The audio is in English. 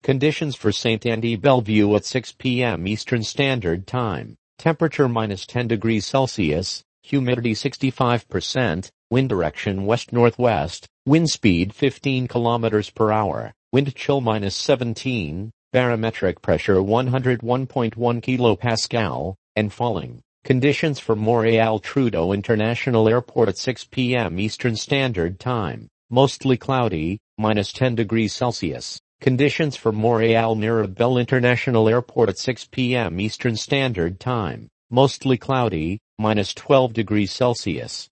Conditions for St. Andy Bellevue at 6 p.m. Eastern Standard Time. Temperature minus 10 degrees Celsius, humidity 65%, wind direction west-northwest, wind speed 15 kilometers per hour, wind chill minus 17, barometric pressure 101.1 kilopascal, and falling. Conditions for Montreal Trudeau International Airport at 6 p.m. Eastern Standard Time. Mostly cloudy, minus 10 degrees Celsius. Conditions for Montreal Mirabel International Airport at 6 p.m. Eastern Standard Time. Mostly cloudy, minus 12 degrees Celsius.